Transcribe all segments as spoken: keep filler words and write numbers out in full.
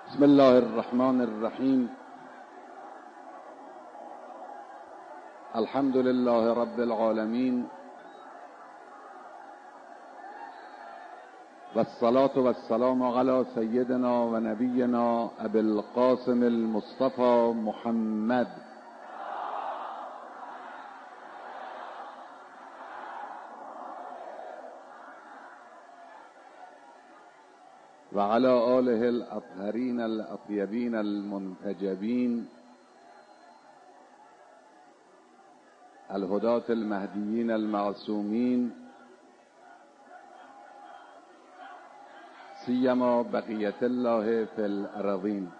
بسم الله الرحمن الرحیم. الحمد لله رب العالمین و الصلاة و السلام علی سیدنا و نبینا ابی القاسم المصطفى محمد و علی آله الاطهرین الاطیبین المنتجبین الهداة المهدیین المعصومین سیما بقیت الله فی الارضین.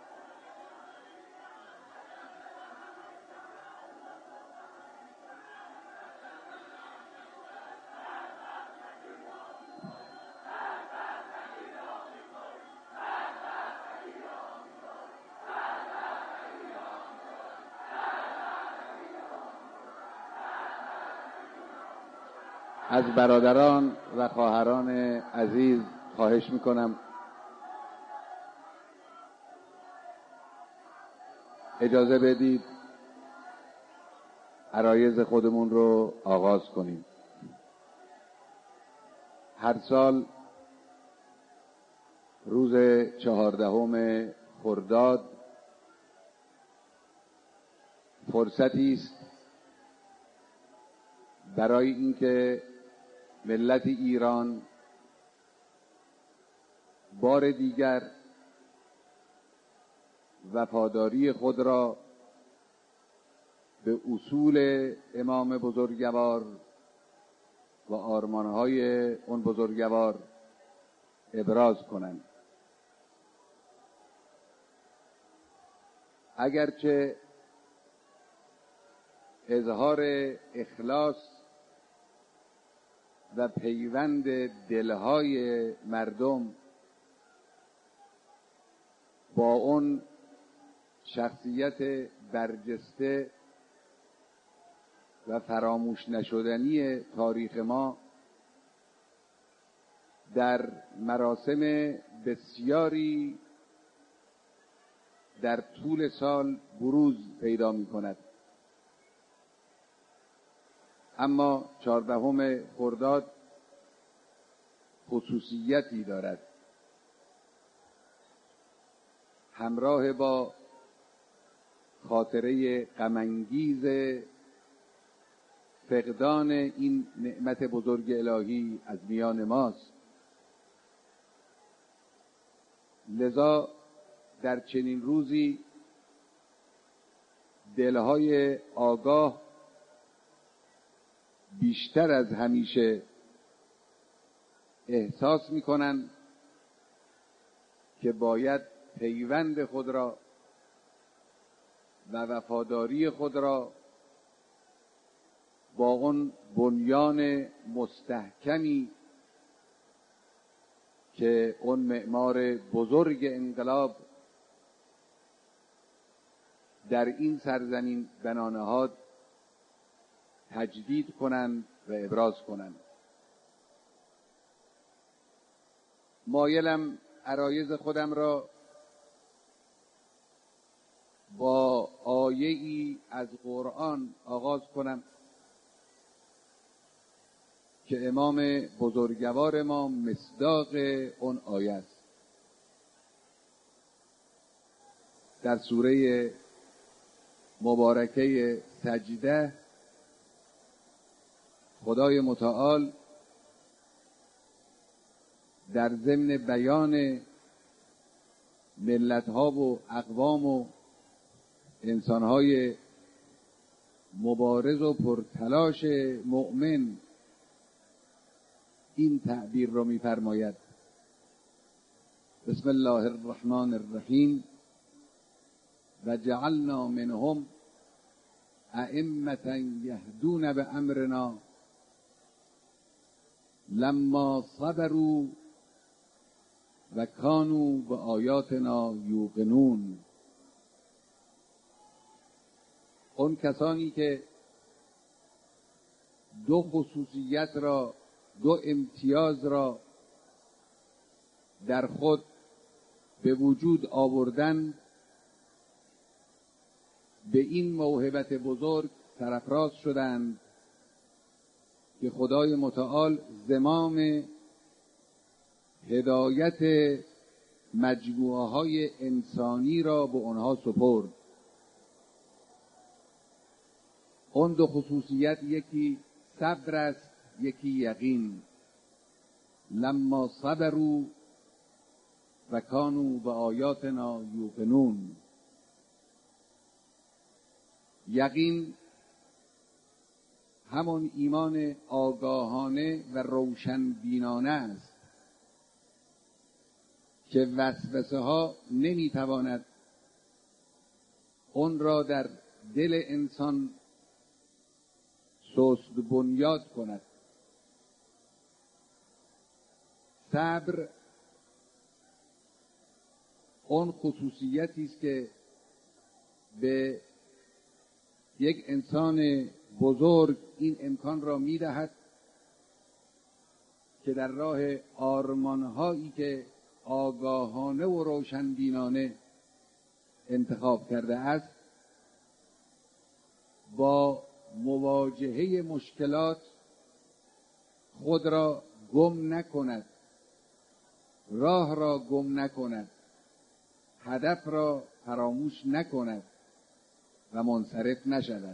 از برادران و خواهران عزیز خواهش میکنم اجازه بدید عرایض خودمون رو آغاز کنیم. هر سال روز چهاردهم خرداد فرصتی است برای اینکه ملت ایران بار دیگر وفاداری خود را به اصول امام بزرگوار و آرمانهای اون بزرگوار ابراز کنند. اگرچه اظهار اخلاص و پیوند دلهای مردم با اون شخصیت برجسته و فراموش نشدنی تاریخ ما در مراسم بسیاری در طول سال بروز پیدا می کند، اما چهاردهم خرداد خصوصیتی دارد. همراه با خاطره غم‌انگیز فقدان این نعمت بزرگ الهی از میان ماست. لذا در چنین روزی دلهای آگاه بیشتر از همیشه احساس می‌کنند که باید پیوند خود را و وفاداری خود را با اون بنیان مستحکمی که اون معمار بزرگ انقلاب در این سرزمین بنا نهاد تجدید کنند و ابراز کنند. مایلم عرایض خودم را با آیه‌ای از قرآن آغاز کنم که امام بزرگوار ما مصداق اون آیه است. در سوره مبارکه سجده خدای متعال در ضمن بیان ملت‌ها و اقوام و انسان‌های مبارز و پرتلاش مؤمن این تعبیر را می‌فرماید: بسم الله الرحمن الرحیم و جعلنا منهم ائمة یهدون بامرنا لما صبروا و کانوا بآیاتنا یوقنون. اون کسانی که دو خصوصیت را، دو امتیاز را در خود به وجود آوردن به این موهبت بزرگ سرافراز شدند که خدای متعال زمام هدایت مجموعه های انسانی را به آنها سپرد. اون دو خصوصیت یکی صبر است، یکی یقین. لما صبروا و کانوا به آیاتنا یوقنون. یقین همون ایمان آگاهانه و روشنبینانه است که وسوسه ها نمیتواند اون را در دل انسان سست بنیاد کند. صبر اون خصوصیتی است که به یک انسان بزرگ این امکان را می‌دهد که در راه آرمان‌هایی که آگاهانه و روشنبینانه انتخاب کرده است با مواجهه مشکلات خود را گم نکند، راه را گم نکند، هدف را فراموش نکند و منصرف نشود.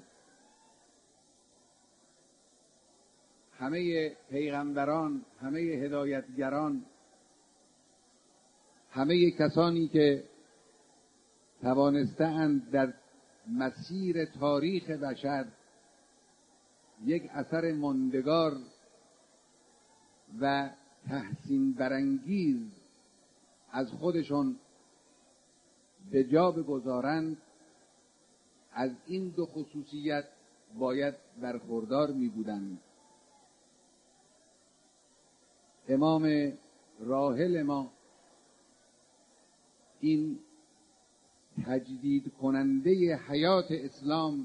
همه پیغمبران، همه هدایتگران، همه کسانی که توانسته‌اند در مسیر تاریخ بشر یک اثر ماندگار و تحسین برانگیز از خودشون به جا بگذارند، از این دو خصوصیت باید برخوردار می بودند. امام راحل ما این تجدید کننده حیات اسلام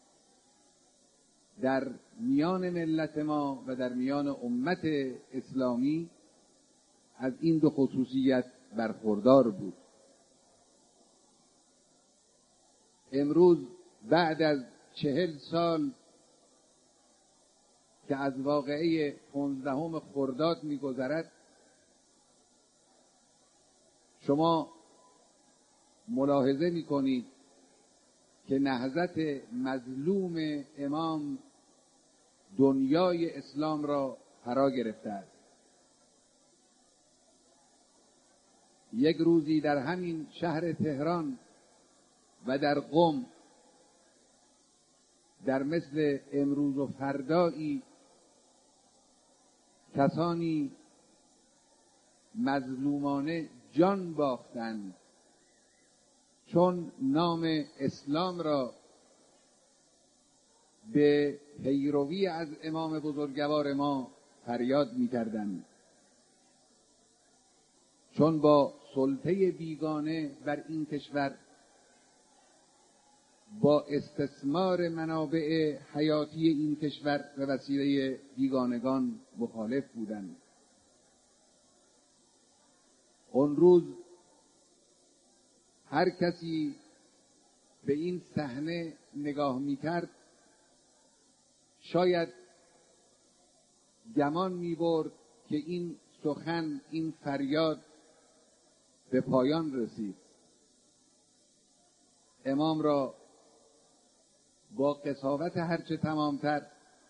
در میان ملت ما و در میان امت اسلامی از این دو خصوصیت برخوردار بود. امروز بعد از چهل سال که از واقعه پانزدهم خرداد می‌گذرد، شما ملاحظه می‌کنید که نهضت مظلوم امام دنیای اسلام را فرا گرفته است. یک روزی در همین شهر تهران و در قم در مثل امروز و فردایی کسانی مظلومانه جان باختند چون نام اسلام را به پیروی از امام بزرگوار ما فریاد می‌کردند، چون با سلطه بیگانه بر این کشور با استثمار منابع حیاتی این کشور به وسیله بیگانگان مخالف بودند. اون روز هر کسی به این صحنه نگاه می‌کرد شاید گمان می‌برد که این سخن، این فریاد به پایان رسید. امام را با قساوت هرچه تمامتر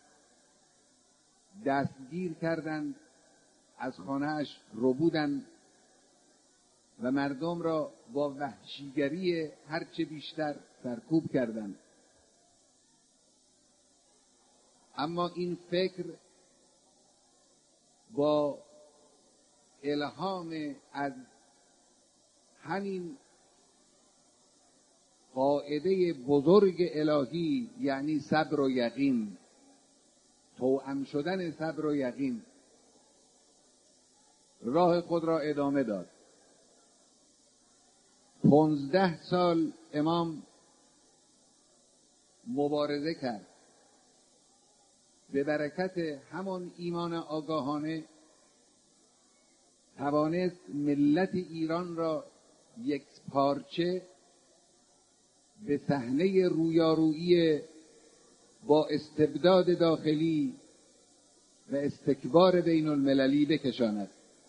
دستگیر کردند، از خانه‌اش ربودند و مردم را با وحشیگری هرچه بیشتر سرکوب کردند. اما این فکر با الهام از همین قاعده بزرگ الهی، یعنی صبر و یقین، توأم شدن صبر و یقین، راه خود را ادامه داد. پانزده سال امام مبارزه کرد. به برکت همان ایمان آگاهانه توانست ملت ایران را یک پارچه به صحنه رویارویی با استبداد داخلی و استکبار بین المللی بکشاند.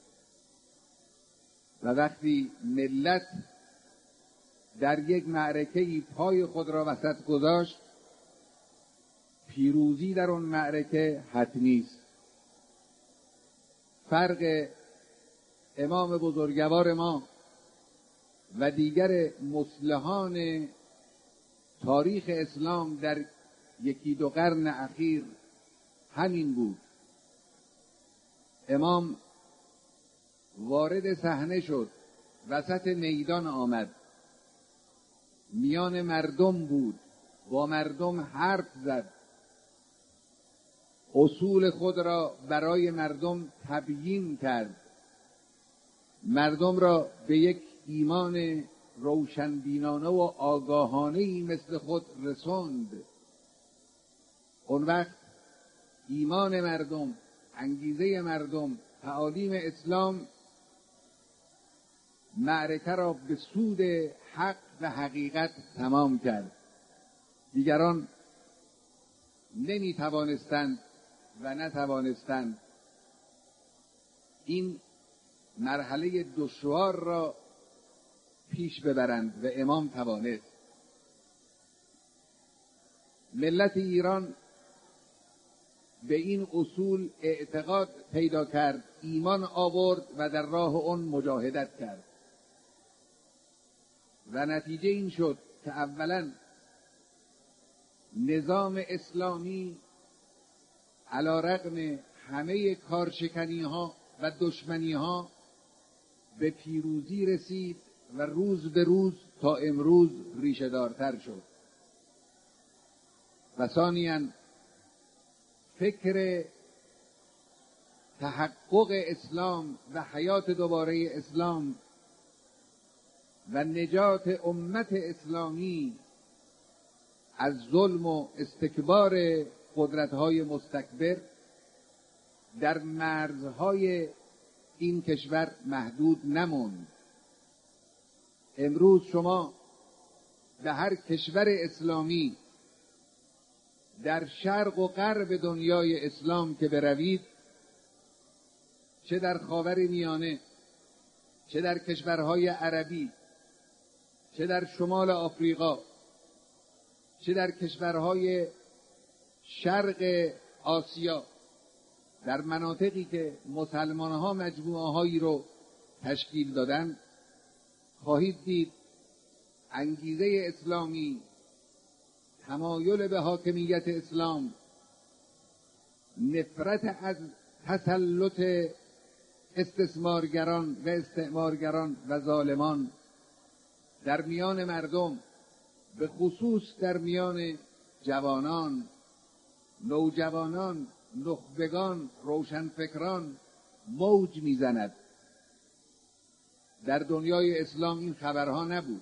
و وقتی ملت در یک معرکه‌ای پای خود را وسط گذاشت، پیروزی در اون معرکه حتمی است. فرق امام بزرگوار ما و دیگر مصلحان تاریخ اسلام در یکی دو قرن اخیر همین بود. امام وارد صحنه شد، وسط میدان آمد، میان مردم بود، با مردم حرف زد، اصول خود را برای مردم تبیین کرد، مردم را به یک ایمان روشنبینانه و آگاهانه‌ای مثل خود رساند. اون وقت ایمان مردم، انگیزه مردم، تعالیم اسلام معرکه را به سود حق و حقیقت تمام کرد. دیگران نمی توانستند و نتوانستند این مرحله دشوار را پیش ببرند و امام توانست. ملت ایران به این اصول اعتقاد پیدا کرد، ایمان آورد و در راه اون مجاهدت کرد و نتیجه این شد که اولا نظام اسلامی علی رغم همه کارشکنی ها و دشمنی ها به پیروزی رسید و روز به روز تا امروز ریشه دارتر شد. و ثانیاً فکر تحقق اسلام و حیات دوباره اسلام و نجات امت اسلامی از ظلم و استکبار قدرت‌های مستکبر در مرزهای این کشور محدود نموند. امروز شما به هر کشور اسلامی در شرق و غرب دنیای اسلام که بروید، چه در خاور میانه، چه در کشورهای عربی، چه در شمال آفریقا، چه در کشورهای شرق آسیا، در مناطقی که مسلمان‌ها مجموعه‌هایی رو تشکیل دادن، خواهید دید انگیزه اسلامی، تمایل به حاکمیت اسلام، نفرت از تسلط استثمارگران و استعمارگران و ظالمان در میان مردم، به خصوص در میان جوانان، نوجوانان، نخبگان، روشنفکران موج میزند. در دنیای اسلام این خبرها نبود.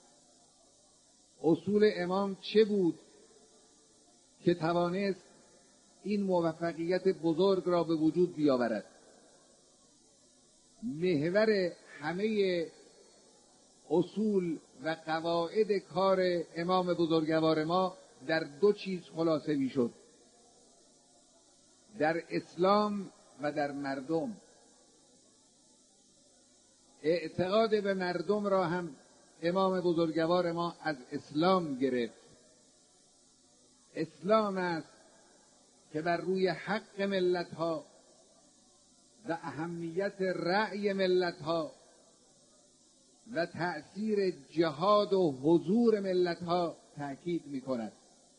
اصول امام چه بود که توانست این موفقیت بزرگ را به وجود بیاورد؟ محور همه اصول و قواعد کار امام بزرگوار ما در دو چیز خلاصه می شد: در اسلام و در مردم. اعتقاد به مردم را هم امام بزرگوار ما از اسلام گرفت. اسلام است که بر روی حق ملت‌ها و اهمیت رأی ملت‌ها و تأثیر جهاد و حضور ملت‌ها تأکید می‌کند.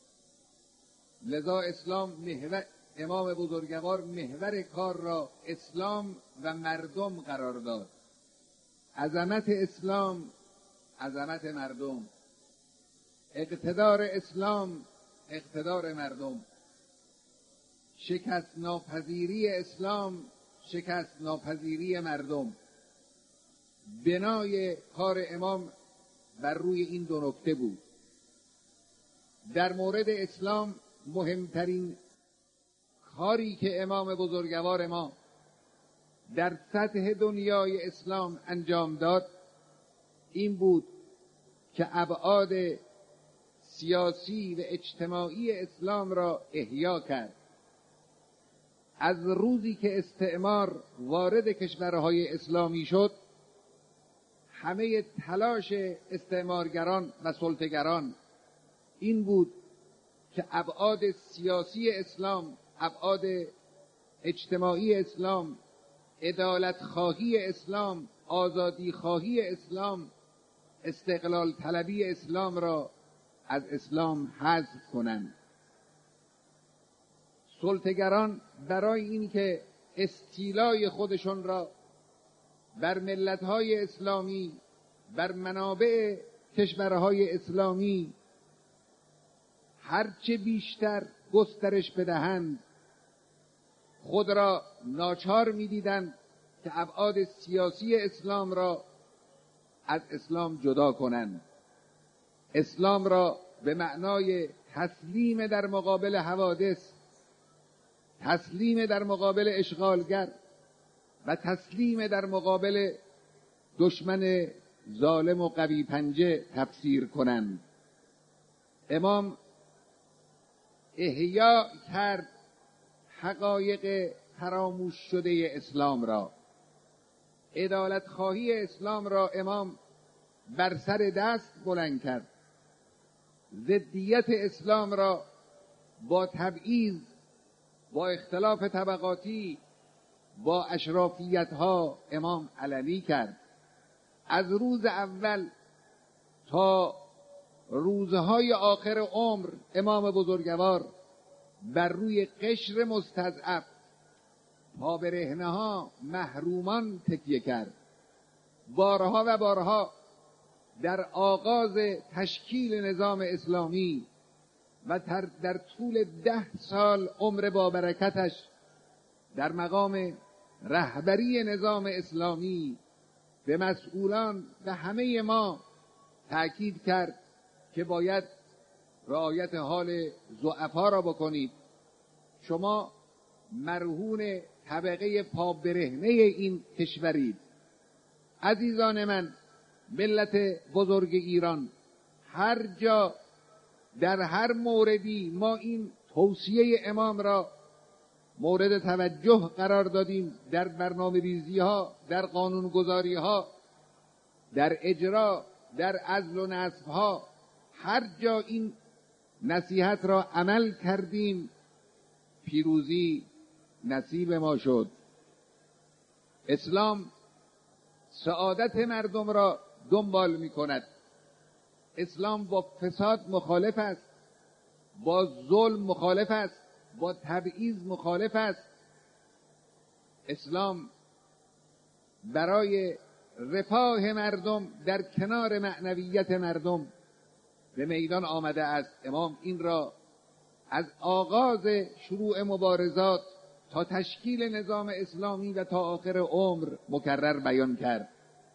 لذا اسلام محور امام بزرگوار محور کار را اسلام و مردم قرار داد. عظمت اسلام، عظمت مردم. اقتدار اسلام، اقتدار مردم. شکست ناپذیری اسلام، شکست ناپذیری مردم. بنای کار امام بر روی این دو نکته بود. در مورد اسلام مهمترین کاری که امام بزرگوار ما در سطح دنیای اسلام انجام داد این بود که ابعاد سیاسی و اجتماعی اسلام را احیا کرد. از روزی که استعمار وارد کشورهای اسلامی شد، همه تلاش استعمارگران و سلطه‌گران این بود که ابعاد سیاسی اسلام، ابعاد اجتماعی اسلام، عدالت خواهی اسلام، آزادی خواهی اسلام، استقلال طلبی اسلام را از اسلام حذف کنند. سلطه‌گران برای اینکه استیلای خودشون را بر ملت‌های اسلامی، بر منابع کشورهای اسلامی هرچه بیشتر گسترش بدهند، خود را ناچار می‌دیدند که ابعاد سیاسی اسلام را از اسلام جدا کنند. اسلام را به معنای تسلیم در مقابل حوادث، تسلیم در مقابل اشغالگر و تسلیم در مقابل دشمن ظالم و قوی پنجه تفسیر کنند. امام احیا کرد حقایق فراموش شده اسلام را. عدالت خواهی اسلام را امام بر سر دست بلند کرد. ضدیت اسلام را با تبعیض، با اختلاف طبقاتی، با اشرافیت ها امام علنی کرد. از روز اول تا روزهای آخر عمر امام بزرگوار بر روی قشر مستضعف، پابرهنه ها، محرومان تکیه کرد. بارها و بارها در آغاز تشکیل نظام اسلامی و در طول ده سال عمر با برکتش در مقام رهبری نظام اسلامی به مسئولان و همه ما تأکید کرد که باید رعایت حال ضعفا را بکنید. شما مرهون طبقه پابرهنه این کشورید. عزیزان من، ملت بزرگ ایران، هر جا در هر موردی ما این توصیه امام را مورد توجه قرار دادیم، در برنامه ریزی ها، در قانون گذاری ها، در اجرا، در عزل و نصب ها، هر جا این نصیحت را عمل کردیم، پیروزی نصیب ما شد. اسلام سعادت مردم را دنبال می کند. اسلام با فساد مخالف است، با ظلم مخالف است، با تبعیض مخالف است. اسلام برای رفاه مردم در کنار معنویت مردم به میدان آمده است. امام این را از آغاز شروع مبارزات تا تشکیل نظام اسلامی و تا آخر عمر مکرر بیان کرد.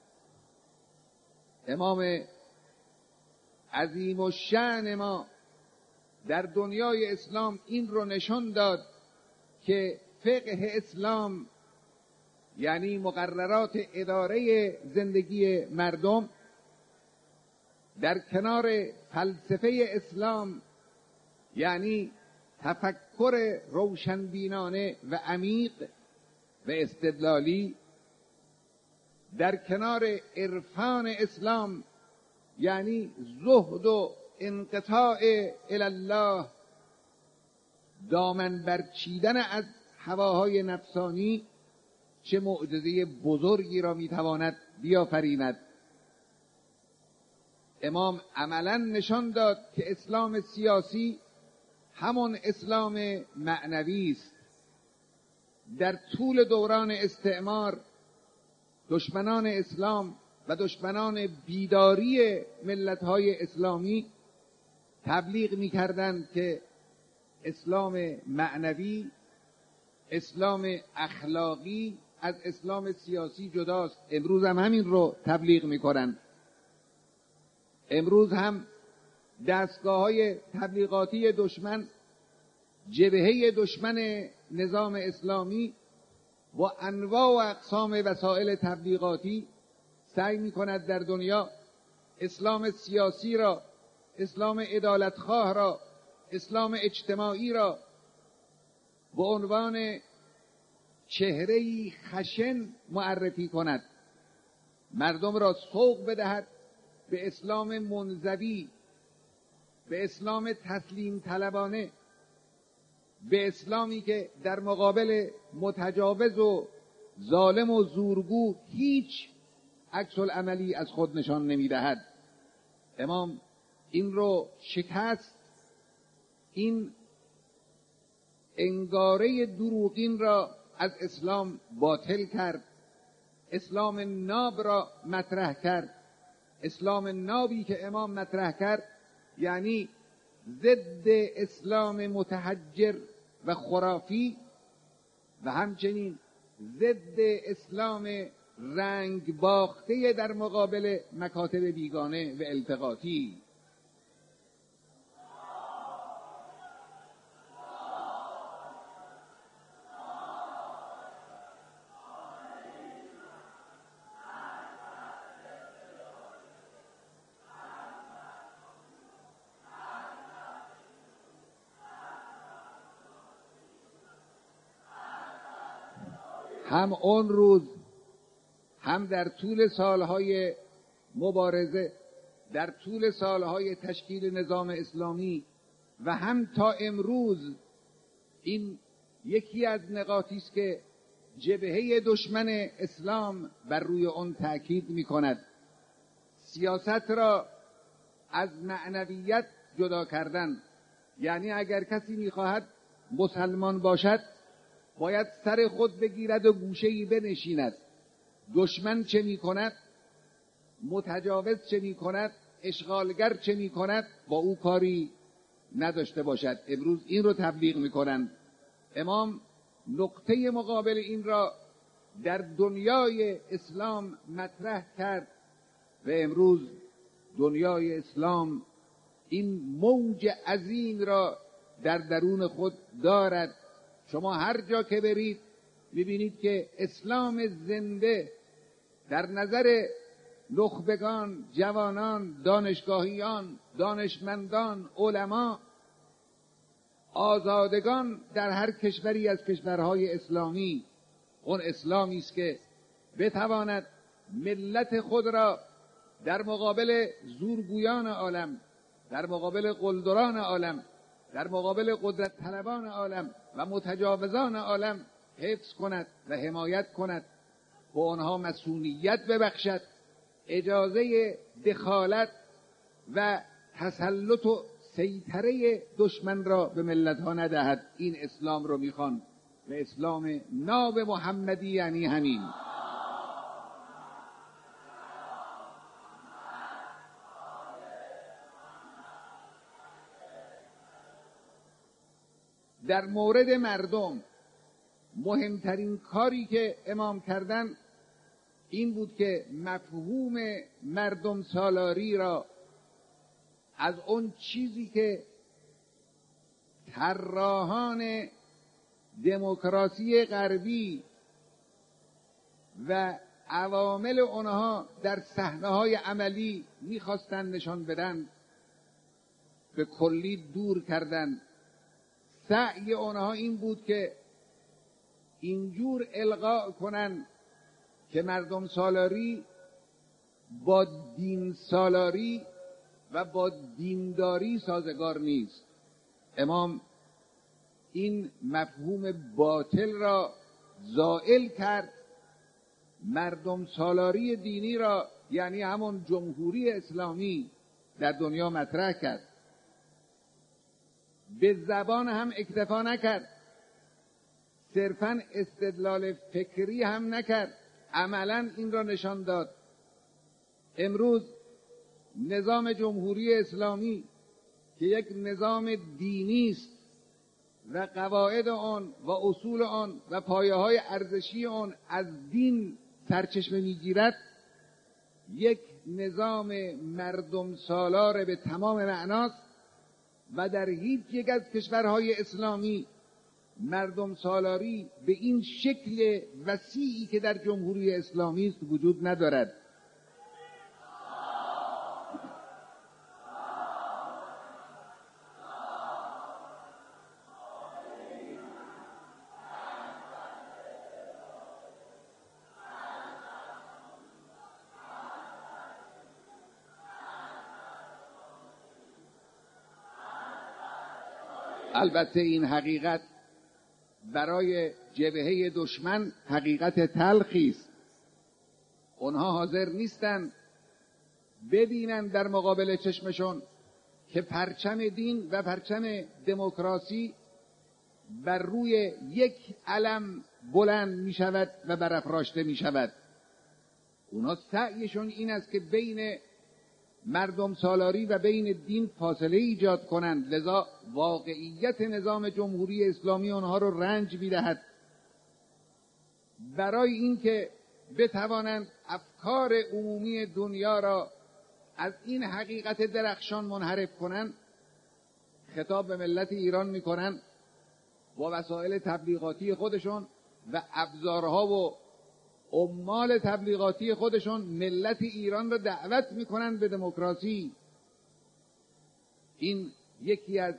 امام عظیم الشأن ما در دنیای اسلام این رو نشان داد که فقه اسلام یعنی مقررات اداره زندگی مردم در کنار فلسفه اسلام یعنی تفکر روشنبینانه و عمیق و استدلالی، در کنار عرفان اسلام یعنی زهد و انقطاع الله، دامن برچیدن از هواهای نفسانی، چه معجزه بزرگی را میتواند بیافریند. امام عملا نشان داد که اسلام سیاسی همون اسلام معنوی است. در طول دوران استعمار دشمنان اسلام و دشمنان بیداری ملت‌های اسلامی تبلیغ می‌کردند که اسلام معنوی، اسلام اخلاقی از اسلام سیاسی جداست. امروز هم همین رو تبلیغ می‌کنند. امروز هم دستگاه‌های تبلیغاتی دشمن، جبهه دشمن نظام اسلامی با انواع و اقسام وسایل تبلیغاتی سعی می‌کند در دنیا اسلام سیاسی را، اسلام عدالتخواه را، اسلام اجتماعی را به عنوان چهره‌ای خشن معرفی کند، مردم را سوق بدهد به اسلام منزوی، به اسلام تسلیم طلبانه، به اسلامی که در مقابل متجاوز و ظالم و زورگو هیچ عکس العملی از خود نشان نمی‌دهد. امام این رو شکست، این انگاره دروغین را از اسلام باطل کرد، اسلام ناب را مطرح کرد. اسلام نابی که امام مطرح کرد یعنی ضد اسلام متحجر و خرافی و همچنین ضد اسلام رنگ باخته در مقابل مکاتب بیگانه و التقاطی. هم اون روز هم در طول سالهای مبارزه، در طول سالهای تشکیل نظام اسلامی و هم تا امروز این یکی از نقاطی است که جبهه دشمن اسلام بر روی آن تأکید می کند. سیاست را از معنویت جدا کردن، یعنی اگر کسی می خواهد مسلمان باشد باید سر خود بگیرد و گوشه‌ای بنشیند. دشمن چه می کند، متجاوز چه می کند، اشغالگر چه می کند، با او کاری نداشته باشد. امروز این رو تبلیغ می کنند. امام نقطه مقابل این را در دنیای اسلام مطرح کرد و امروز دنیای اسلام این موج عظیم را در درون خود دارد. شما هر جا که برید میبینید که اسلام زنده در نظر نخبگان، جوانان، دانشگاهیان، دانشمندان، علما، آزادگان در هر کشوری از کشورهای اسلامی، اون اسلامی است که بتواند ملت خود را در مقابل زورگویان عالم، در مقابل قلدران عالم، در مقابل قدرت طلبان عالم و متجاوزان عالم حفظ کند و حمایت کند، به آنها مسئولیت ببخشد، اجازه دخالت و تسلط و سیطره دشمن را به ملت‌ها ندهد. این اسلام رو میخوان و اسلام ناب محمدی یعنی همین. در مورد مردم مهمترین کاری که امام کردن این بود که مفهوم مردم سالاری را از اون چیزی که طراحان دموکراسی غربی و عوامل آنها در صحنه‌های عملی می‌خواستند نشان بدن به کلی دور کردند. سعی آنها این بود که اینجور القا کنن که مردم سالاری با دین سالاری و با دینداری سازگار نیست. امام این مفهوم باطل را زائل کرد، مردم سالاری دینی را یعنی همون جمهوری اسلامی در دنیا مطرح کرد. به زبان هم اکتفا نکرد، صرفاً استدلال فکری هم نکرد، عملاً این را نشان داد. امروز نظام جمهوری اسلامی که یک نظام دینی است و قواعد آن و اصول آن و پایه‌های ارزشی آن از دین سرچشمه می‌گیرد، یک نظام مردم سالار به تمام معناست و در هیچ یک از کشورهای اسلامی مردم سالاری به این شکل وسیعی که در جمهوری اسلامی است وجود ندارد. البته این حقیقت برای جبهه دشمن حقیقت تلخی است. اونها حاضر نیستند ببینند در مقابل چشمشون که پرچم دین و پرچم دموکراسی بر روی یک علم بلند می شود و برافراشته می شود. اونا سعیشون این است که بین مردم سالاری و بین دین فاصله ایجاد کنند، لذا واقعیت نظام جمهوری اسلامی آنها رو رنج می‌دهد. برای اینکه بتوانند افکار عمومی دنیا را از این حقیقت درخشان منحرف کنند، خطاب به ملت ایران می‌کنند، با وسایل تبلیغاتی خودشون و ابزارها و عمال تبلیغاتی خودشون ملت ایران را دعوت میکنند به دموکراسی. این یکی از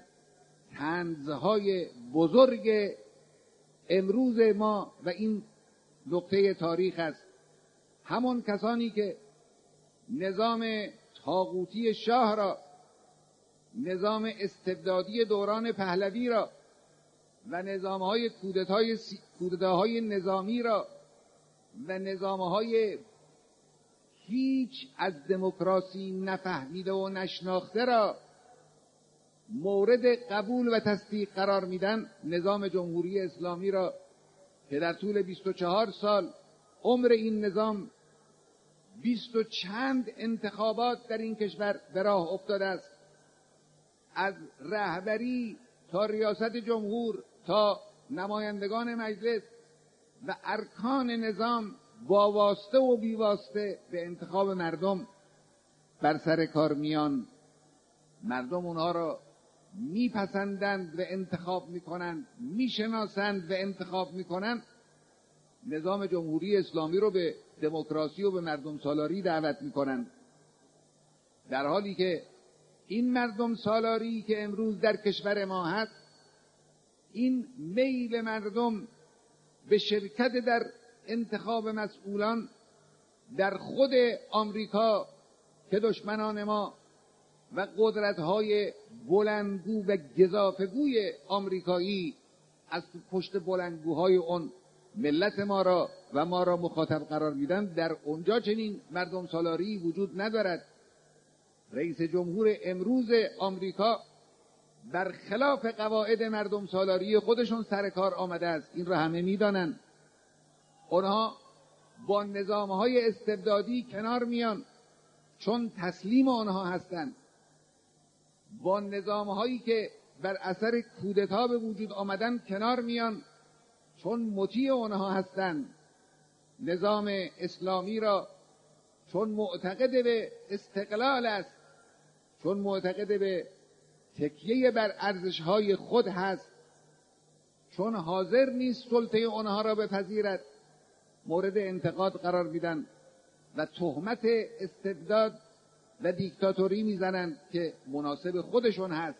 طنزهای بزرگ امروز ما و این نقطه تاریخ است. همون کسانی که نظام طاغوتی شاه را، نظام استبدادی دوران پهلوی را و نظامهای کودتای کودتاهای نظامی را و نظامهای هیچ از دموکراسی نفهمیده و نشناخته را مورد قبول و تصدیق قرار میدن، نظام جمهوری اسلامی را که در طول بیست و چهار سال عمر این نظام بیست و چند انتخابات در این کشور به راه افتاده است، از رهبری تا ریاست جمهور تا نمایندگان مجلس و ارکان نظام با واسطه و بی واسطه به انتخاب مردم بر سر کار میان. مردم اونها را میپسندند و انتخاب میکنند، میشناسند و انتخاب میکنند. نظام جمهوری اسلامی رو به دموکراسی و به مردم سالاری دعوت میکنند، در حالی که این مردم سالاری که امروز در کشور ما هست، این میل مردم به شرکت در انتخاب مسئولان در خود آمریکا که دشمنان ما و قدرت‌های بلندگو و گزافه‌گوی آمریکایی از پشت بلندگوهای اون ملت ما را و ما را مخاطب قرار میدن، در اونجا چنین مردم سالاری وجود ندارد. رئیس جمهور امروز آمریکا برخلاف قواعد مردم سالاری خودشون سر کار آمده است، این را همه میدانند. اونها با نظامهای استبدادی کنار میان چون تسلیم آنها هستند، با نظامهایی که بر اثر کودتا به وجود آمدن کنار میان چون مطیع آنها هستند. نظام اسلامی را چون معتقد به استقلال است، چون معتقد به تکیه بر ارزش‌های خود هست، چون حاضر نیست سلطه آنها را بپذیرد، مورد انتقاد قرار میدن و تهمت استبداد و دیکتاتوری میزنند که مناسب خودشون هست.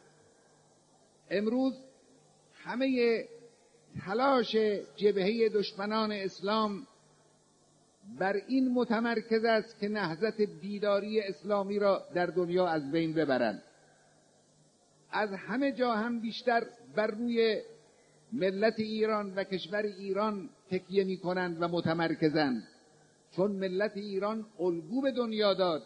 امروز همه تلاش جبهه دشمنان اسلام بر این متمرکز است که نهضت بیداری اسلامی را در دنیا از بین ببرند. از همه جا هم بیشتر بر روی ملت ایران و کشور ایران تکیه می کنند و متمرکزند، چون ملت ایران الگو به دنیا داد.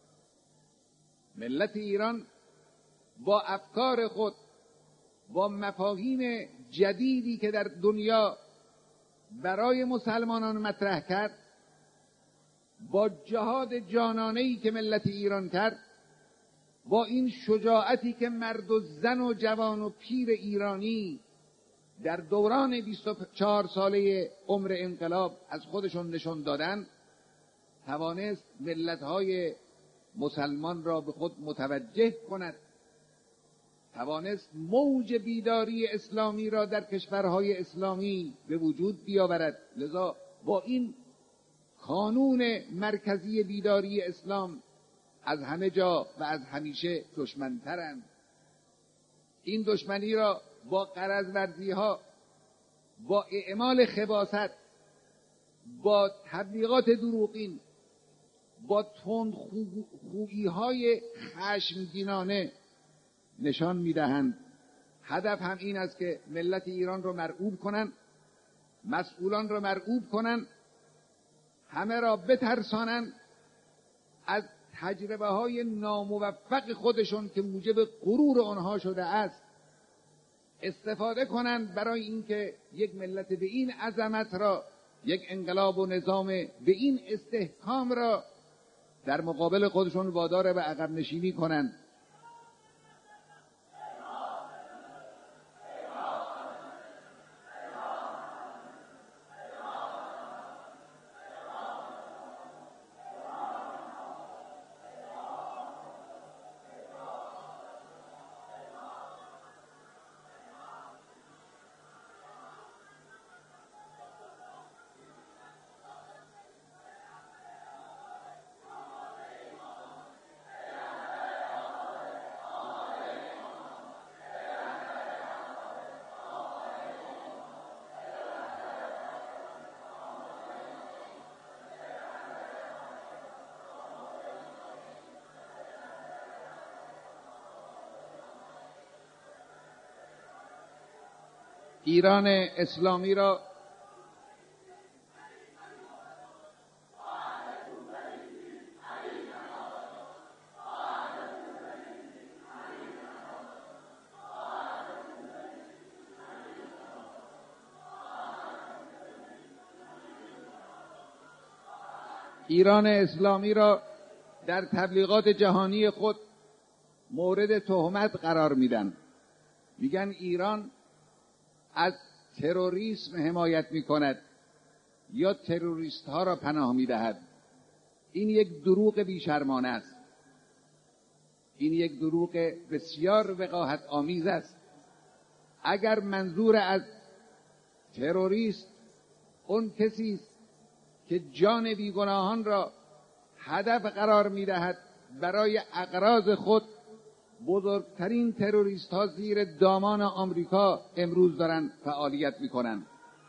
ملت ایران با افکار خود، با مفاهیم جدیدی که در دنیا برای مسلمانان مطرح کرد، با جهاد جانانه‌ای که ملت ایران کرد، با این شجاعتی که مرد و زن و جوان و پیر ایرانی در دوران بیست و چهار ساله عمر انقلاب از خودشون نشون دادن، توانست ملت‌های مسلمان را به خود متوجه کند، توانست موج بیداری اسلامی را در کشورهای اسلامی به وجود بیاورد. لذا با این قانون مرکزی بیداری اسلام از همه جا و از همیشه دشمن‌ترند. این دشمنی را با غرض‌ورزی‌ها، با اعمال خباثت، با تبلیغات دروغین، با تندخویی‌های خشمگینانه نشان می‌دهند. هدف هم این است که ملت ایران رو مرعوب کنن، مسئولان رو مرعوب کنن، همه را بترسانن، از تجربه های ناموفق خودشون که موجب غرور آنها شده است استفاده کنند برای اینکه یک ملت به این عظمت را، یک انقلاب و نظام به این استحکام را در مقابل خودشون وادار به عقب نشینی کنند. ایران اسلامی را ایران اسلامی را در تبلیغات جهانی خود مورد تهمت قرار میدن. میگن ایران از تروریسم حمایت میکند یا تروریست ها را پناه میدهد. این یک دروغ بیشرمانه است. این یک دروغ بسیار وقاحت آمیز است. اگر منظور از تروریست اون کسی است که جان بیگناهان را هدف قرار میدهد برای اغراض خود، بزرگترین تروریست ها زیر دامان آمریکا امروز دارند فعالیت میکنند.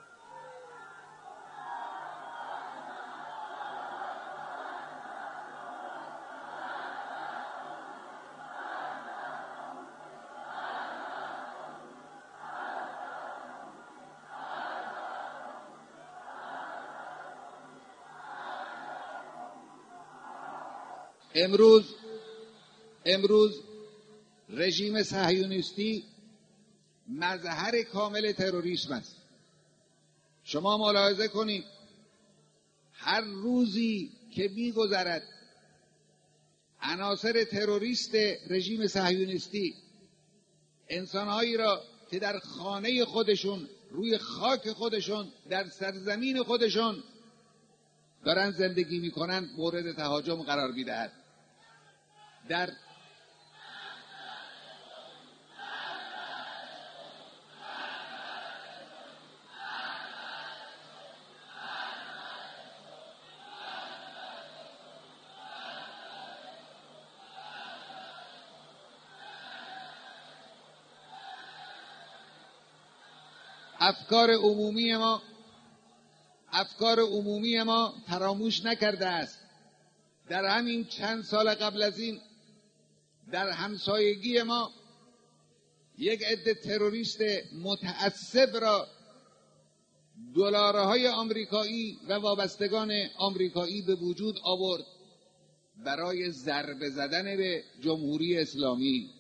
امروز امروز رژیم صهیونیستی مظهر کامل تروریسم است. شما ملاحظه کنید هر روزی که می‌گذرد عناصر تروریست رژیم صهیونیستی انسانهایی را که در خانه خودشون، روی خاک خودشون، در سرزمین خودشون دارن زندگی میکنن مورد تهاجم قرار میدهد. در افکار عمومی ما افکار عمومی ما فراموش نکرده است. در همین چند سال قبل از این در همسایگی ما یک عده تروریست متعصب را دلارهای آمریکایی و وابستگان آمریکایی به وجود آورد برای ضربه زدن به جمهوری اسلامی.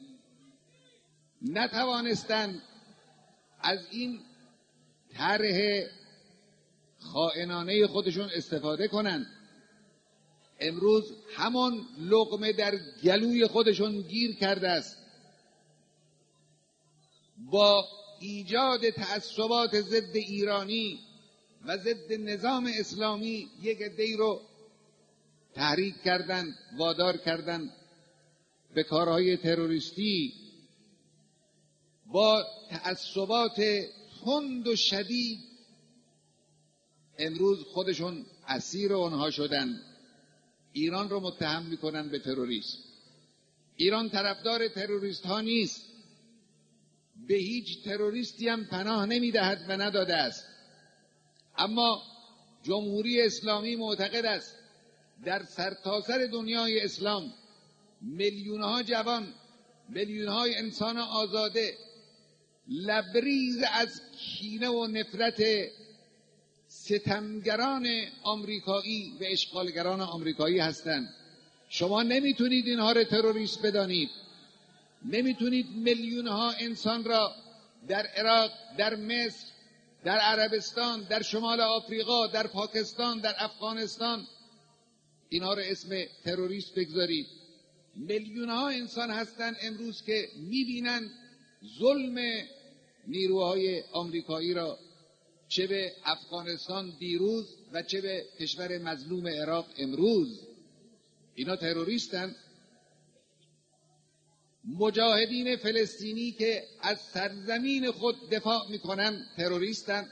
نتوانستند از این طرح خائنانه خودشون استفاده کنند. امروز همان لقمه در گلوی خودشون گیر کرده است. با ایجاد تعصبات ضد ایرانی و ضد نظام اسلامی یک عده‌ای رو تحریک کردند، وادار کردند به کارهای تروریستی. با تعصبات تند و شدید امروز خودشون اسیر آنها شدند. ایران رو متهم میکنن به تروریسم. ایران طرفدار تروریست ها نیست، به هیچ تروریستی هم پناه نمیدهد و نداده است. اما جمهوری اسلامی معتقد است در سرتاسر دنیای اسلام میلیون ها جوان، میلیون های انسان آزاده لبریز از کینه و نفرت ستمگران آمریکایی و اشغالگران آمریکایی هستند. شما نمیتونید اینها رو تروریست بدانید. نمیتونید میلیون ها انسان را در عراق، در مصر، در عربستان، در شمال آفریقا، در پاکستان، در افغانستان اینها رو اسم تروریست بگذارید. میلیون ها انسان هستند امروز که میبینن ظلم نیروهای آمریکایی را، چه به افغانستان دیروز و چه به کشور مظلوم عراق امروز. اینا تروریستن. مجاهدین فلسطینی که از سرزمین خود دفاع میکنن تروریستن.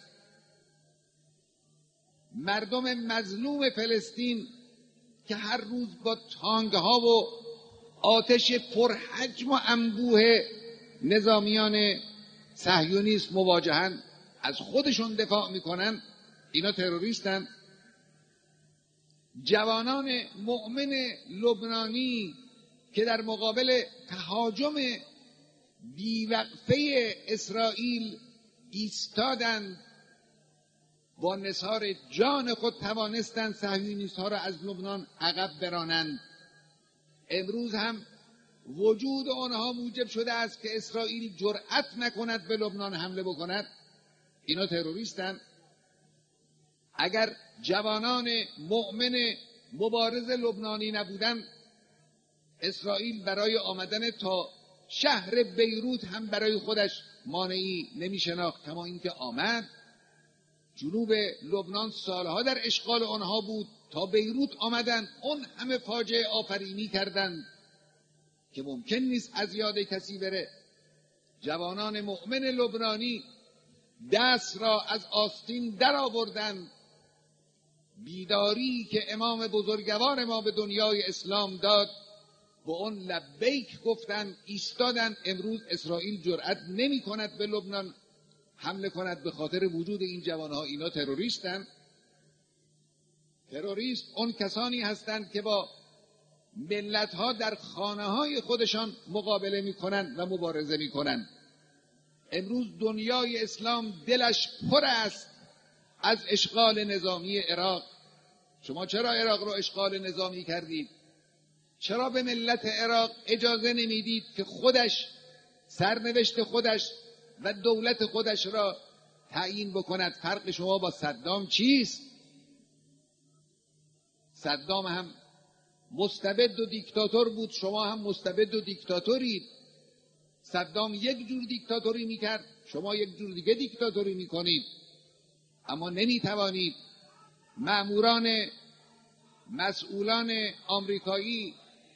مردم مظلوم فلسطین که هر روز با تانکها و آتش پرحجم و انبوه نظامیان صهیونیست مواجهن، از خودشون دفاع میکنن، اینا تروریستن. جوانان مؤمن لبنانی که در مقابل تهاجم بیوقفه اسرائیل ایستادند، با نثار جان خود توانستند صهیونیست ها را از لبنان عقب برانند. امروز هم وجود آنها موجب شده است که اسرائیل جرأت نکند به لبنان حمله بکند. اینا تروریستن. اگر جوانان مؤمن مبارز لبنانی نبودند، اسرائیل برای آمدن تا شهر بیروت هم برای خودش مانعی نمی شناخت. کما اینکه آمد، جنوب لبنان سالها در اشغال آنها بود، تا بیروت آمدن اون همه فاجعه آفرینی کردند که ممکن نیست از یاد کسی بره. جوانان مؤمن لبنانی دست را از آستین در آوردند. بیداری که امام بزرگوار ما به دنیای اسلام داد، با اون لبیک گفتن، ایستادن. امروز اسرائیل جرأت نمی کند به لبنان حمله کند به خاطر وجود این جوانها. اینا تروریستن. تروریست اون کسانی هستند که با ملتها در خانه های خودشان مقابله می کنند و مبارزه می کنند. امروز دنیای اسلام دلش پر است از اشغال نظامی عراق. شما چرا عراق رو اشغال نظامی کردید؟ چرا به ملت عراق اجازه نمیدید که خودش سرنوشت خودش و دولت خودش را تعیین بکند؟ فرق شما با صدام چیست؟ صدام هم مستبد و دیکتاتور بود، شما هم مستبد و دیکتاتورید. صدام یک جور دیکتاتوری میکرد، شما یک جور دیگه دیکتاتوری میکنید. اما نمیتوانید مأموران مسئولان آمریکایی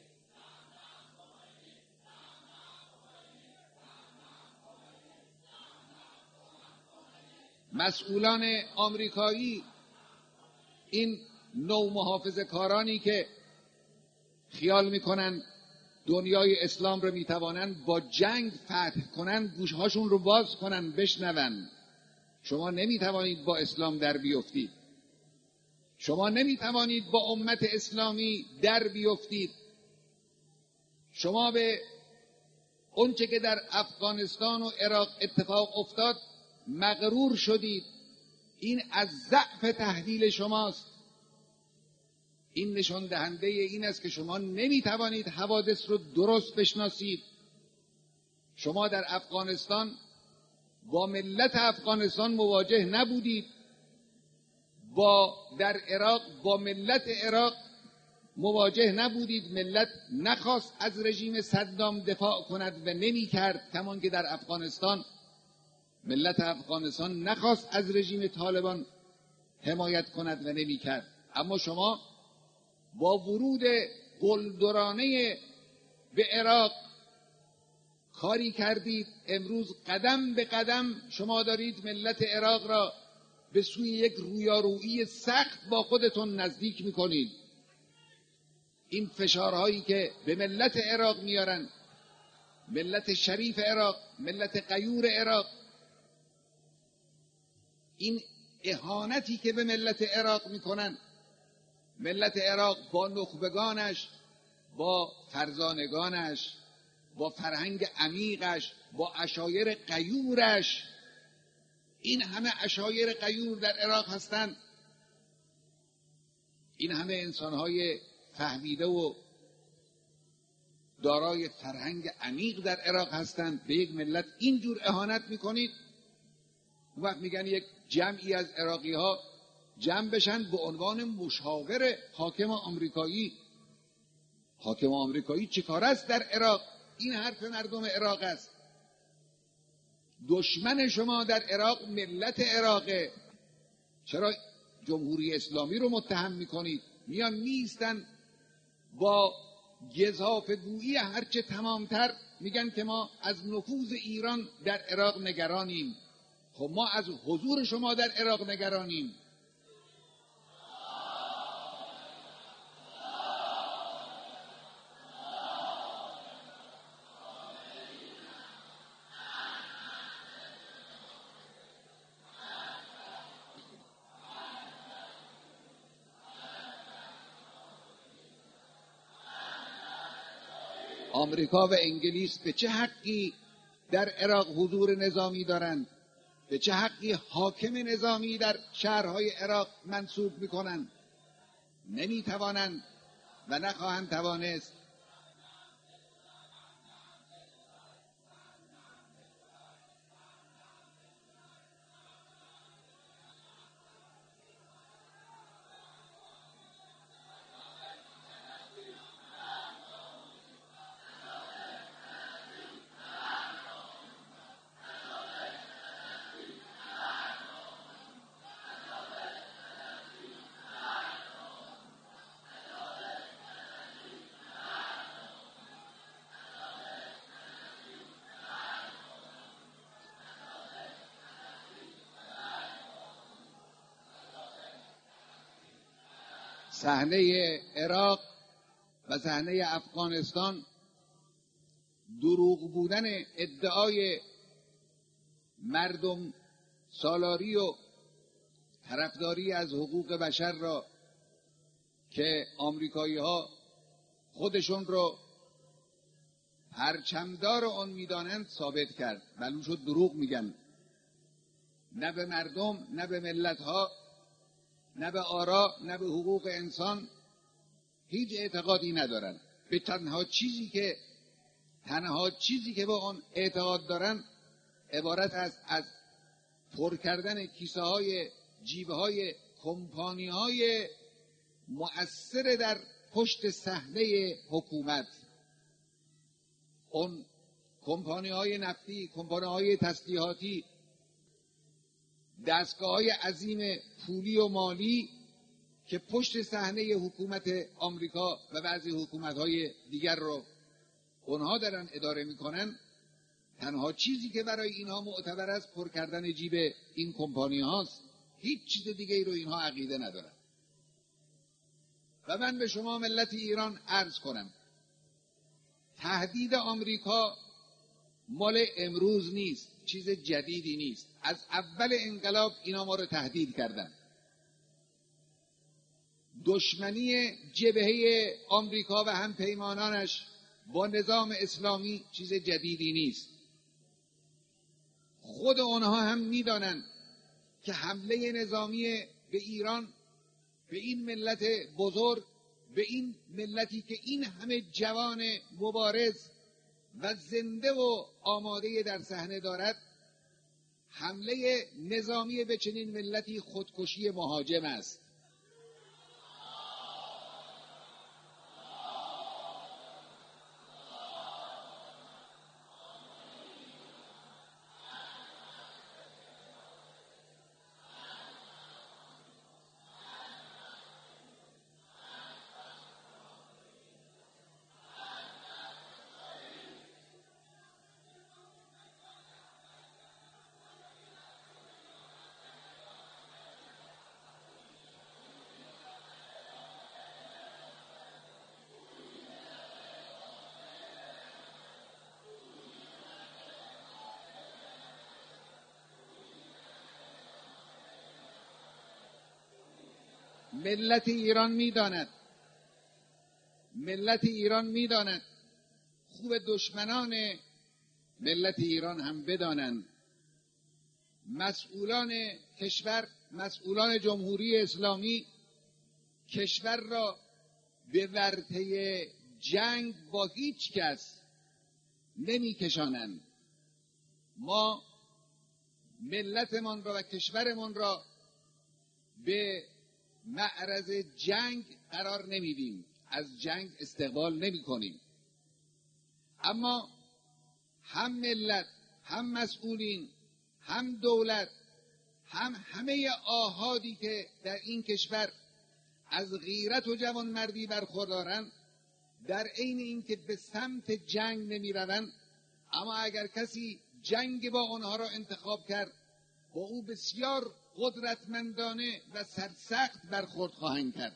مسئولان آمریکایی این نو محافظه کارانی که خیال میکنن دنیای اسلام رو میتوانند با جنگ فتح کنند، گوشهاشون رو باز کنند بشنون. شما نمیتوانید با اسلام در بیفتید. شما نمیتوانید با امت اسلامی در بیفتید. شما به اونچه که در افغانستان و عراق اتفاق افتاد مغرور شدید. این از ضعف تحلیل شماست. این نشان دهنده این است که شما نمیتوانید حوادث رو درست بشناسید. شما در افغانستان با ملت افغانستان مواجه نبودید. با در عراق با ملت عراق مواجه نبودید. ملت نخواست از رژیم صدام دفاع کند و نمی کرد. کمان که در افغانستان ملت افغانستان نخواست از رژیم طالبان حمایت کند و نمی کرد. اما شما با ورود قلدرانه به عراق کاری کردید. امروز قدم به قدم شما دارید ملت عراق را به سوی یک رویارویی سخت با خودتون نزدیک میکنید. این فشارهایی که به ملت عراق میارن، ملت شریف عراق، ملت غیور عراق، این اهانتی که به ملت عراق میکنن، ملت عراق با نخبگانش، با فرزانگانش، با فرهنگ عمیقش، با عشایر غیورش. این همه عشایر غیور در عراق هستند، این همه انسانهای فهمیده و دارای فرهنگ عمیق در عراق هستند. به یک ملت اینجور اهانت میکنید. اون وقت میگن یک جمعی از عراقی ها جمع بشن به عنوان مشاور حاکم آمریکایی. حاکم آمریکایی چه کار است در عراق؟ این حرف مردم عراق است. دشمن شما در عراق ملت عراقه. چرا جمهوری اسلامی رو متهم میکنید؟ میان میستن با گزاف گویی هرچه تمامتر میگن که ما از نفوذ ایران در عراق نگرانیم. خب ما از حضور شما در عراق نگرانیم. آمریکا و انگلیس به چه حقی در عراق حضور نظامی دارند؟ به چه حقی حاکم نظامی در شهرهای عراق منصوب میکنند؟ نمیتوانند و نخواهند توانست. صحنه عراق و صحنه افغانستان دروغ بودن ادعای مردم سالاری و طرفداری از حقوق بشر را که آمریکایی ها خودشون رو پرچمدار آن میدانند ثابت کرد. معلوم شد دروغ میگن. نه به مردم، نه به ملت ها، نه به آرا، نه به حقوق انسان هیچ اعتقادی ندارن. به تنها چیزی که تنها چیزی که به آن اعتقاد دارن عبارت است از پر کردن کیسه های جیبه های کمپانی های مؤثر در پشت صحنه حکومت. اون کمپانی های نفتی، کمپانی های تسلیحاتی، دستگاه های عظیم پولی و مالی که پشت صحنه حکومت آمریکا و بعضی حکومت های دیگر رو اونها دارن اداره میکنن. تنها چیزی که برای اینها معتبر است پر کردن جیب این کمپانی هاست. هیچ چیز دیگه ای رو اینها عقیده ندارن. و من به شما ملت ایران عرض کنم، تهدید آمریکا مال امروز نیست، چیز جدیدی نیست. از اول انقلاب اینا ما رو تهدید کردن. دشمنی جبهه آمریکا و همپیمانانش با نظام اسلامی چیز جدیدی نیست. خود اونها هم میدانند که حمله نظامی به ایران، به این ملت بزرگ، به این ملتی که این همه جوان مبارز و زنده و آماده در صحنه دارد، حمله نظامی به چنین ملتی خودکشی مهاجم است. ملت ایران میداند ملت ایران میداند خوب دشمنان ملت ایران هم بدانند مسئولان کشور، مسئولان جمهوری اسلامی کشور را به ورطه جنگ با هیچ کس نمی کشانند. ما ملتمان را و کشورمان را به معرض جنگ قرار نمیدیم، از جنگ استقبال نمی کنیم. اما هم ملت، هم مسئولین، هم دولت، هم همه آحادی که در این کشور از غیرت و جوانمردی برخوردارند، در عین اینکه به سمت جنگ نمی روند، اما اگر کسی جنگ با آنها را انتخاب کرد، با او بسیار قدرتمندانه و سرسخت برخورد خواهند کرد.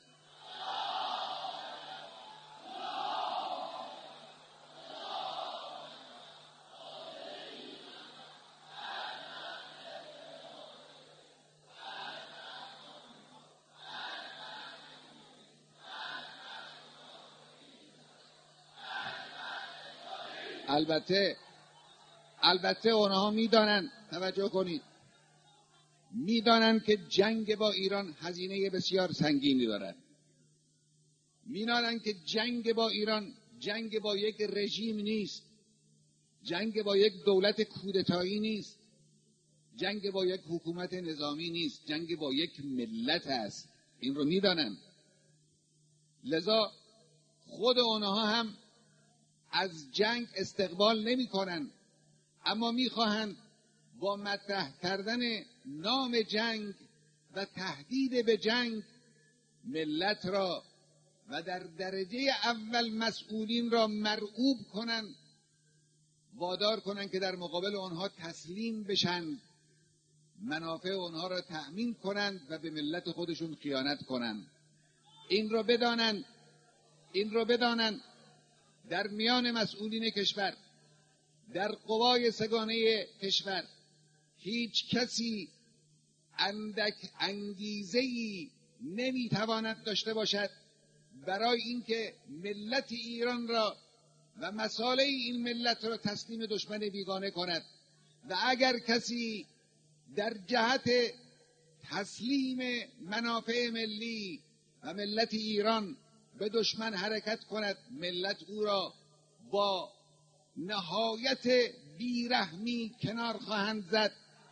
البته البته اونها میدانند، توجه کنید، میدانند که جنگ با ایران هزینه بسیار سنگینی دارد. میدانند که جنگ با ایران جنگ با یک رژیم نیست، جنگ با یک دولت کودتایی نیست، جنگ با یک حکومت نظامی نیست، جنگ با یک ملت است. این رو میدانند. لذا خود اونها هم از جنگ استقبال نمی کنند، اما می خواهند با مطرح کردن نام جنگ و تهدید به جنگ ملت را و در درجه اول مسئولین را مرعوب کنند، وادار کنند که در مقابل آنها تسلیم بشند، منافع آنها را تأمین کنند و به ملت خودشون خیانت کنند. این را بدانند، این را بدانند در میان مسئولین کشور، در قوای سگانه کشور، هیچ کسی اندک انگیزه‌ای نمیتواند داشته باشد برای اینکه ملت ایران را و مصالح این ملت را تسلیم دشمن بیگانه کند. و اگر کسی در جهت تسلیم منافع ملی و ملت ایران به دشمن حرکت کند، ملت او را با نهایت بیرحمی کنار خواهند زد.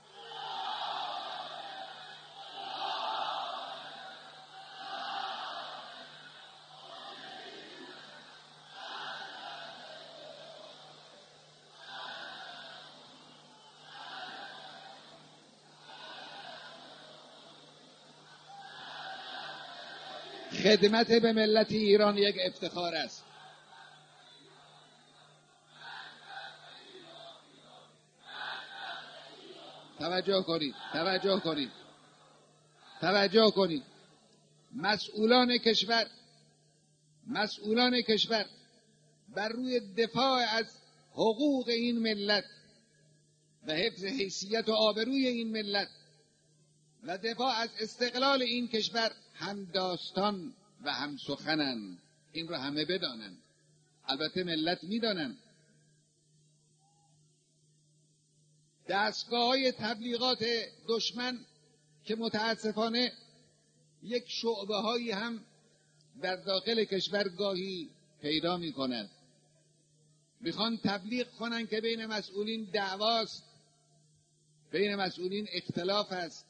خدمت به ملت ایران یک افتخار است. توجه کنید، توجه کنید، توجه کنید. مسئولان کشور، مسئولان کشور بر روی دفاع از حقوق این ملت و حفظ حیثیت و آبروی این ملت و دفاع از استقلال این کشور هم داستان و هم سخنن. این رو همه بدانند. البته ملت میدانند. دستگاه های تبلیغات دشمن که متاسفانه یک شعبه هایی هم در داخل کشور گاهی پیدا می کند، میخوان تبلیغ کنن که بین مسئولین دعواست، بین مسئولین اختلاف است،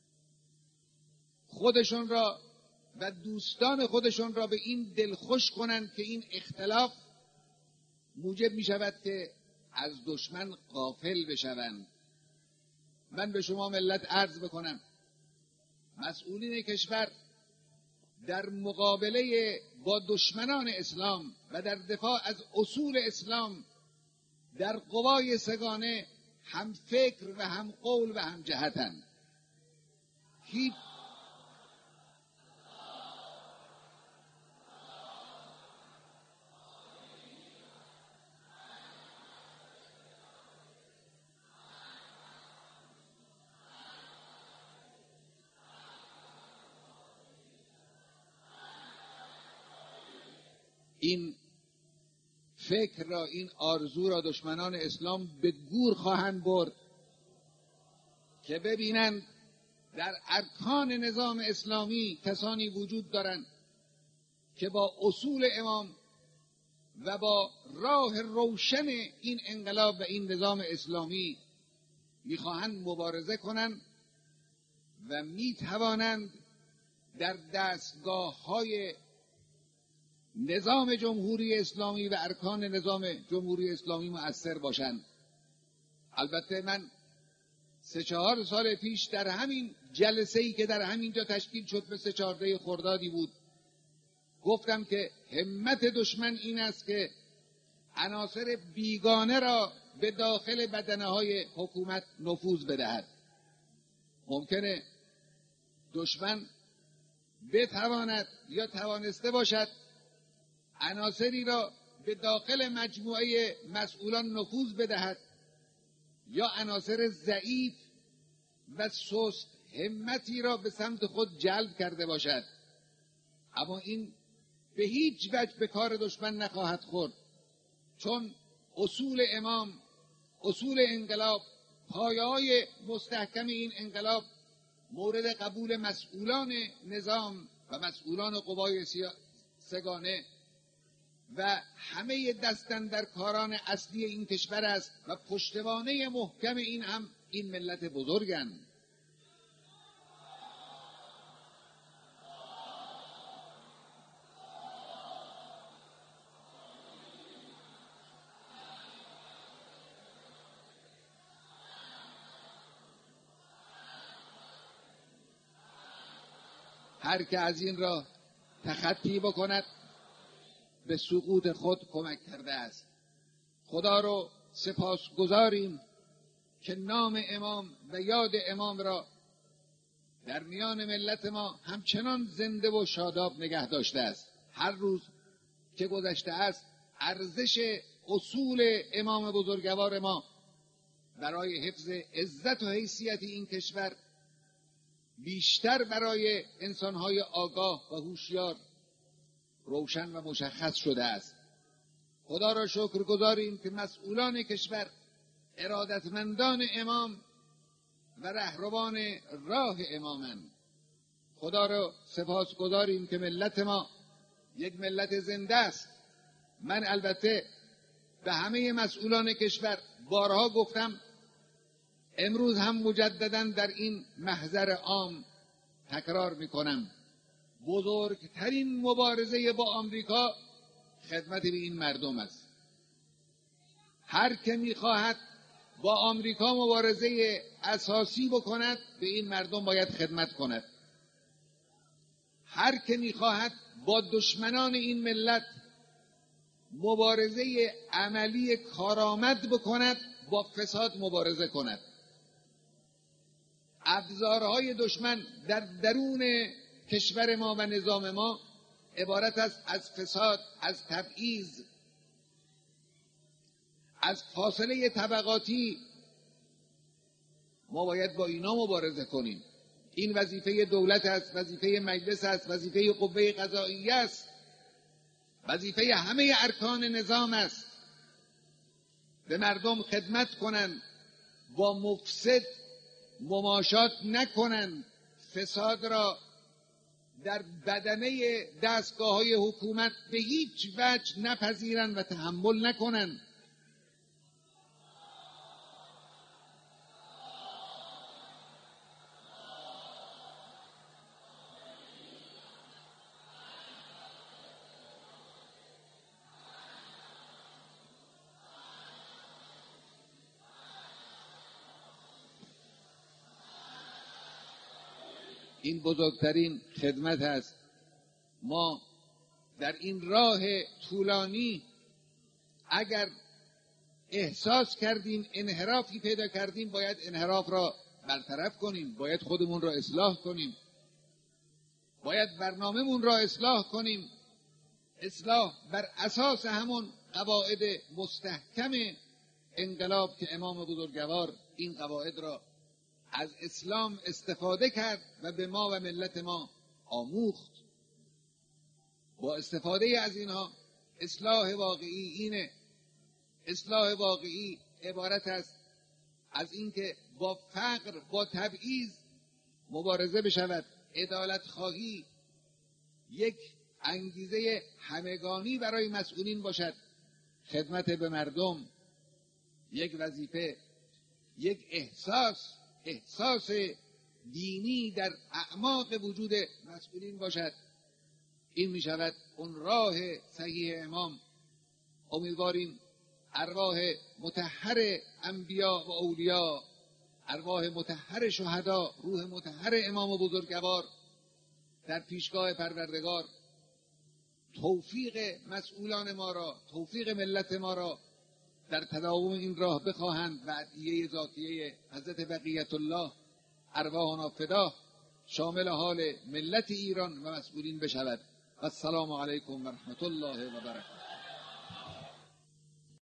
خودشون را و دوستان خودشون را به این دلخوش کنند که این اختلاف موجب می شود که از دشمن غافل بشوند. من به شما ملت عرض بکنم، مسئولین کشور در مقابله با دشمنان اسلام و در دفاع از اصول اسلام در قوای سگانه هم فکر و هم قول و هم جهتند. هیچ این فکر را، این آرزو را دشمنان اسلام به گور خواهند برد که ببینند در ارکان نظام اسلامی کسانی وجود دارند که با اصول امام و با راه روشن این انقلاب و این نظام اسلامی میخواهند مبارزه کنند و میتوانند در دستگاه های نظام جمهوری اسلامی و ارکان نظام جمهوری اسلامی مؤثر باشند. البته من سه چهار سال پیش در همین جلسه‌ای که در همینجا تشکیل شد به سه چهارده خردادی بود، گفتم که همت دشمن این است که عناصر بیگانه را به داخل بدنه‌های حکومت نفوذ بدهد. ممکنه دشمن بتواند یا توانسته باشد عناصری را به داخل مجموعه مسئولان نفوذ بدهد یا عناصر ضعیف و سست همتی را به سمت خود جلب کرده باشد، اما این به هیچ وجه به کار دشمن نخواهد خورد، چون اصول امام، اصول انقلاب، پایه‌های مستحکم این انقلاب مورد قبول مسئولان نظام و مسئولان قوای سگانه و همه دستاندرکاران اصلی این کشور است و پشتوانه محکم این هم این ملت بزرگند. هر که از این راه تخطی بکند به سقوط خود کمک کرده است. خدا رو سپاس گذاریم که نام امام و یاد امام را در میان ملت ما همچنان زنده و شاداب نگه داشته است. هر روز که گذشته است ارزش اصول امام بزرگوار ما برای حفظ عزت و حیثیت این کشور بیشتر برای انسانهای آگاه و هوشیار روشن و مشخص شده است. خدا را شکر گذاریم که مسئولان کشور ارادتمندان امام و رهروان راه امامند. خدا را سپاس گذاریم که ملت ما یک ملت زنده است. من البته به همه مسئولان کشور بارها گفتم، امروز هم مجددا در این محضر عام تکرار میکنم، بزرگترین مبارزه با آمریکا خدمت به این مردم است. هر که میخواهد با آمریکا مبارزه اساسی بکند به این مردم باید خدمت کند. هر که میخواهد با دشمنان این ملت مبارزه عملی کارآمد بکند با فساد مبارزه کند. ابزارهای دشمن در درون کشور ما و نظام ما عبارت است از فساد، از تبعیض، از فاصله طبقاتی. ما باید با اینا مبارزه کنیم. این وظیفه دولت است، وظیفه مجلس است، وظیفه قوه قضاییه است، وظیفه همه ارکان نظام است. به مردم خدمت کنند، با مفسد مماشات نکنند، فساد را در بدنه دستگاه‌های حکومت به هیچ وجه نپذیرند و تحمل نکنند. این بزرگترین خدمت است. ما در این راه طولانی اگر احساس کردیم انحرافی پیدا کردیم، باید انحراف را برطرف کنیم، باید خودمون را اصلاح کنیم، باید برنامه‌مون را اصلاح کنیم، اصلاح بر اساس همون قواعد مستحکم انقلاب که امام بزرگوار این قواعد را از اسلام استفاده کرد و به ما و ملت ما آموخت. با استفاده از اینها اصلاح واقعی اینه اصلاح واقعی عبارت است از اینکه با فقر، با تبعیض مبارزه بشود. عدالت خواهی یک انگیزه همگانی برای مسئولین باشد. خدمت به مردم یک وظیفه، یک احساس احساس دینی در اعماق وجود مسئولین باشد. این می شود اون راه صحیح امام. امیدواریم ارواح مطهر انبیا و اولیا، ارواح مطهر شهدا، روح مطهر امام و بزرگوار در پیشگاه پروردگار توفیق مسئولان ما را، توفیق ملت ما را در تداوم این راه بخواهند و عطیه ذاتیه حضرت بقیت الله ارواحنا فداه شامل حال ملت ایران و مسئولین بشود. السلام علیکم و رحمت الله و برکاته.